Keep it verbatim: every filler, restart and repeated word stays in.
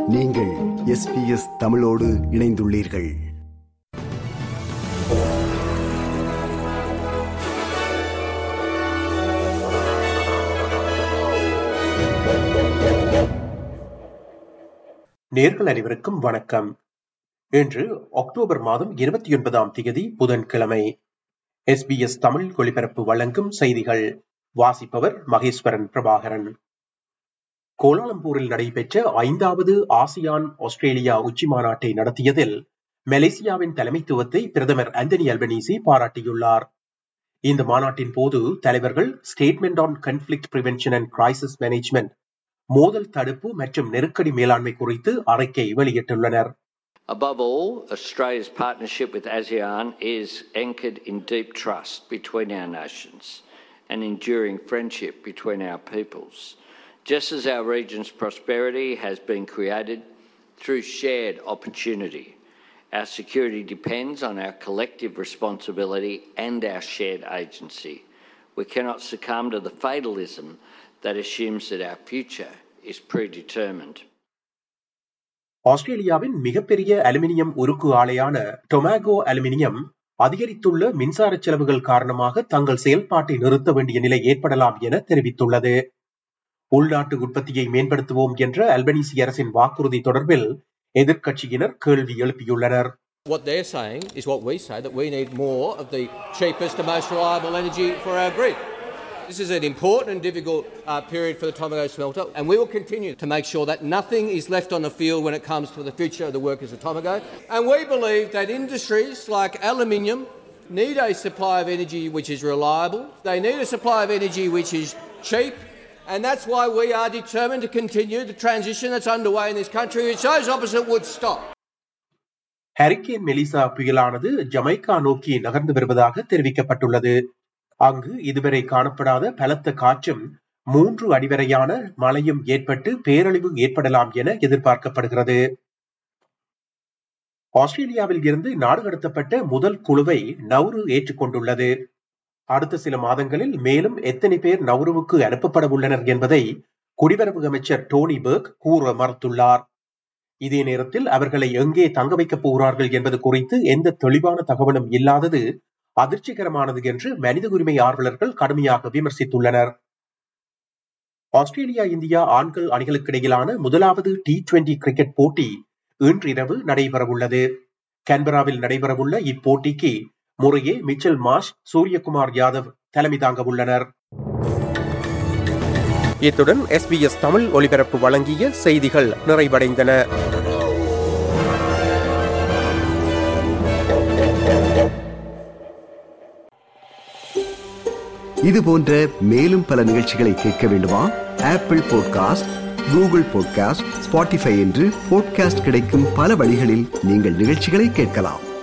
நீங்கள் S B S தமிழோடு இணைந்துள்ளீர்கள். நேயர்கள் அனைவருக்கும் வணக்கம். இன்று அக்டோபர் மாதம் இருபத்தி ஒன்பதாம் தேதி புதன்கிழமை. எஸ் பி எஸ் தமிழ் ஒலிபரப்பு வழங்கும் செய்திகள். வாசிப்பவர் மகேஸ்வரன் பிரபாகரன். கோலாலம்பூரில் நடைபெற்ற ஐந்தாவது ஆசியான் ஆஸ்திரேலியா உச்சி மாநாட்டை நடத்தியதில் மலேசியாவின் தலைமைத்துவத்தை பிரதமர் ஆந்தனி அல்பனீசி பாராட்டியுள்ளார். இந்த மாநாட்டின் போது தலைவர்கள் statement on conflict prevention and crisis management, மோதல் தடுப்பு மற்றும் நெருக்கடி மேலாண்மை குறித்து அறிக்கை வெளியிட்டுள்ளனர். Above all, Australia's partnership with ASEAN is anchored in deep trust between our nations and enduring friendship between our peoples. Just as our region's prosperity has been created through shared opportunity, our security depends on our collective responsibility and our shared agency. We cannot succumb to the fatalism that assumes that our future is predetermined. ஆஸ்திரேலியாவின் மிகப்பெரிய aluminium உருக்கு ஆலையான டொமாகோ aluminium அதிகரித்துள்ள மின்சார செலவுகள் காரணமாக தங்கள் செயல்பாட்டை நிறுத்த வேண்டிய நிலை ஏற்படலாம் என தெரிவித்துள்ளது. உள்நாட்டு உற்பத்தியை மேம்படுத்துவோம் என்ற அல்பனீசி அரசின் வாக்குறுதி தொடர்பில் எதிர்க்கட்சியினர் கேள்வி எழுப்பியுள்ளனர். What they're saying is what we say, that we need more of the cheapest and most reliable energy for our grid. This is an important and difficult uh, period for the Tomago smelter, and we will continue to make sure that nothing is left on the field when it comes to the future of the workers of Tomago. And we believe that industries like aluminium need a supply of energy which is reliable. They need a supply of energy which is cheap, and that's why we are determined to continue the transition that's underway in this country, which those opposite would stop. Hurricane Melissa புயலானது Jamaica நோக்கி நகர்ந்து வருவதாக தெரிவிக்கப்பட்டுள்ளது. அங்கு இதுவரை காணப்படாத பலத்த காற்றும் மூன்று அடிவரையான மழையும் ஏற்பட்டு பேரழிவு ஏற்படலாம் என எதிர்பார்க்கப்படுகிறது. ஆஸ்திரேலியாவில் இருந்து நாடு கடத்தப்பட்ட முதல் குழுவை நௌரு ஏற்றுக்கொண்டுள்ளது. அடுத்த சில மாதங்களில் மேலும் எத்தனை பேர் நௌருவுக்கு அனுப்பப்பட உள்ளனர் என்பதை குடிவரவு அமைச்சர் டோனி பெர்க் கூற மறுத்துள்ளார். இதே நேரத்தில் அவர்களை எங்கே தங்க வைக்கப் போகிறார்கள் என்பது குறித்து எந்த தெளிவான தகவலும் இல்லாதது அதிர்ச்சிகரமானது என்று மனித உரிமை ஆர்வலர்கள் கடுமையாக விமர்சித்துள்ளனர். ஆஸ்திரேலியா இந்தியா ஆண்கள் அணிகளுக்கிடையிலான முதலாவது டி டுவெண்டி கிரிக்கெட் போட்டி இன்றிரவு நடைபெறவுள்ளது. கேன்பராவில் நடைபெறவுள்ள இப்போட்டிக்கு முறையே மிச்சல் மார்ஷ், சூரியகுமார் யாதவ் தலைமை தாங்க உள்ளனர். இத்துடன் எஸ் பி எஸ் தமிழ் ஒலிபரப்பு வழங்கிய செய்திகள் நிறைவடைந்தன. இது போன்ற மேலும் பல நிகழ்ச்சிகளை கேட்க வேண்டுமா? Apple podcast, Google podcast, Spotify என்று பாட்காஸ்ட் கிடைக்கும் பல வழிகளில் நீங்கள் நிகழ்ச்சிகளை கேட்கலாம்.